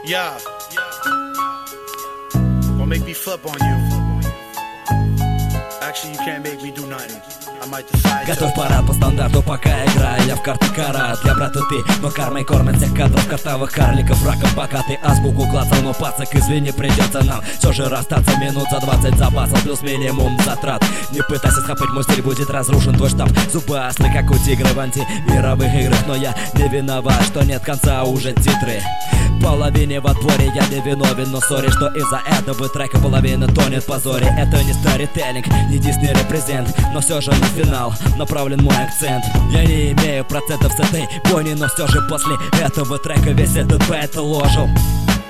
Yeah. Gonna make me flip on you. Actually, you can't make me do nothing. I might decide. Готов парад по стандарту, пока играю я в карты карат. Я брат и ты, но кармой кормят всех кадров, картавых карликов, раком пока ты азбуку клацал. Но пацак, извини, придется нам все же расстаться. Минут за 20 запасов, плюс минимум затрат. Не пытайся схапать, мой стиль будет разрушен. Твой штамп зубы остры, как у тигра в антимировых играх. Но я не виноват, что нет конца уже титры. Половине в отборе я не виновен, но сори, что из-за этого трека половина тонет в позоре. Это не старителлинг, не Disney репрезент, но все же на финал направлен мой акцент. Я не имею процентов с этой бойни, но все же после этого трека весь этот бэтл ложил.